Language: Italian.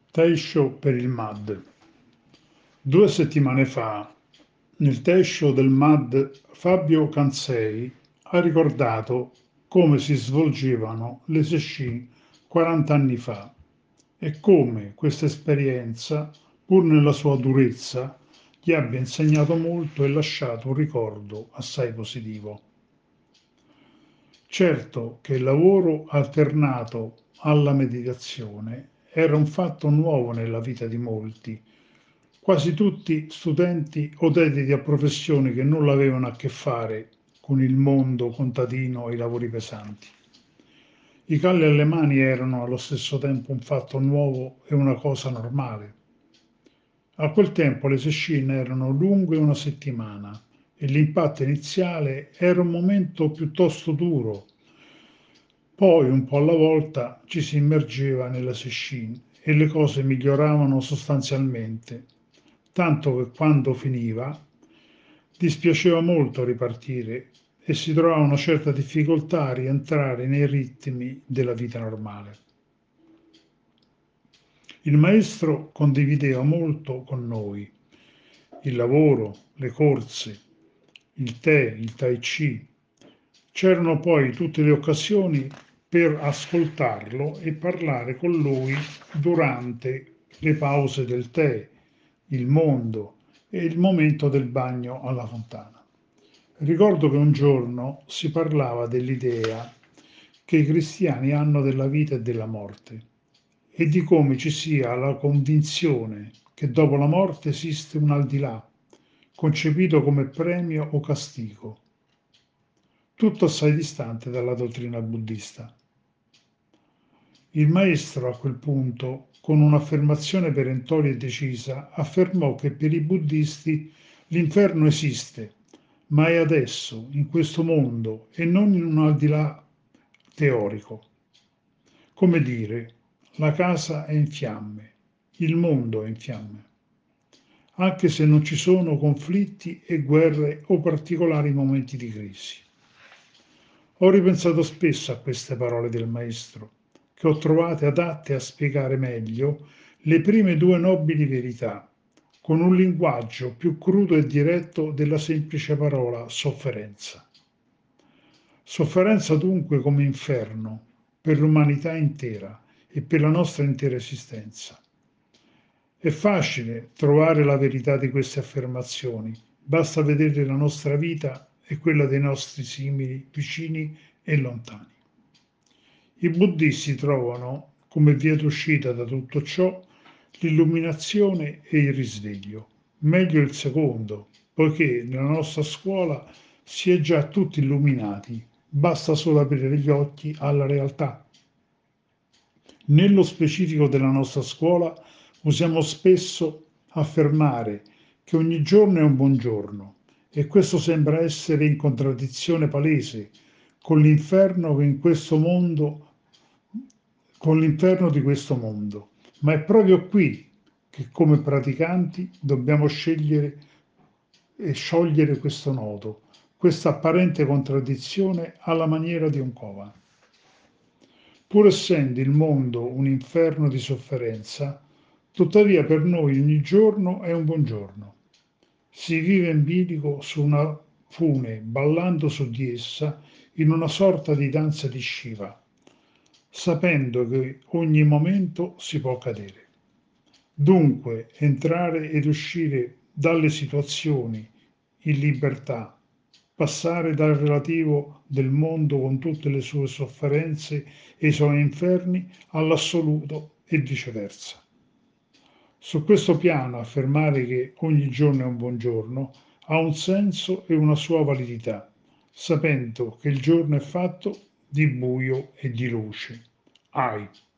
Taisho per il MAD. 2 settimane fa, nel Taisho del MAD, Fabio Cansei ha ricordato come si svolgevano le sesshin 40 anni fa e come questa esperienza, pur nella sua durezza, gli abbia insegnato molto e lasciato un ricordo assai positivo. Certo che il lavoro alternato alla meditazione era un fatto nuovo nella vita di molti, quasi tutti studenti o dediti a professioni che nulla avevano a che fare con il mondo contadino e i lavori pesanti. I calli alle mani erano allo stesso tempo un fatto nuovo e una cosa normale. A quel tempo le sessioni erano lunghe 1 settimana e l'impatto iniziale era un momento piuttosto duro. Poi, un po' alla volta, ci si immergeva nella sessione e le cose miglioravano sostanzialmente, tanto che quando finiva dispiaceva molto ripartire e si trovava una certa difficoltà a rientrare nei ritmi della vita normale. Il maestro condivideva molto con noi il lavoro, le corse, il tè, il tai chi. C'erano poi tutte le occasioni per ascoltarlo e parlare con lui durante le pause del tè, il mondo e il momento del bagno alla fontana. Ricordo che un giorno si parlava dell'idea che i cristiani hanno della vita e della morte e di come ci sia la convinzione che dopo la morte esiste un al di là, concepito come premio o castigo, tutto assai distante dalla dottrina buddista. Il maestro a quel punto, con un'affermazione perentoria e decisa, affermò che per i buddisti l'inferno esiste, ma è adesso, in questo mondo, e non in un al di là teorico. Come dire, la casa è in fiamme, il mondo è in fiamme, anche se non ci sono conflitti e guerre o particolari momenti di crisi. Ho ripensato spesso a queste parole del maestro, che ho trovate adatte a spiegare meglio le prime 2 nobili verità, con un linguaggio più crudo e diretto della semplice parola sofferenza. Sofferenza dunque come inferno per l'umanità intera e per la nostra intera esistenza. È facile trovare la verità di queste affermazioni, basta vedere la nostra vita e quella dei nostri simili, vicini e lontani. I buddisti trovano come via d'uscita da tutto ciò l'illuminazione e il risveglio. Meglio il secondo, poiché nella nostra scuola si è già tutti illuminati, basta solo aprire gli occhi alla realtà. Nello specifico della nostra scuola usiamo spesso affermare che ogni giorno è un buon giorno e questo sembra essere in contraddizione palese con l'inferno che in questo mondo, con l'inferno di questo mondo. Ma è proprio qui che come praticanti dobbiamo scegliere e sciogliere questo nodo, questa apparente contraddizione alla maniera di un koan. Pur essendo il mondo un inferno di sofferenza, tuttavia per noi ogni giorno è un buon giorno. Si vive in bilico su una fune, ballando su di essa in una sorta di danza di Shiva, sapendo che ogni momento si può cadere. Dunque, entrare ed uscire dalle situazioni in libertà, passare dal relativo del mondo con tutte le sue sofferenze e i suoi inferni all'assoluto e viceversa. Su questo piano affermare che ogni giorno è un buon giorno ha un senso e una sua validità, sapendo che il giorno è fatto di buio e di luce. Ai.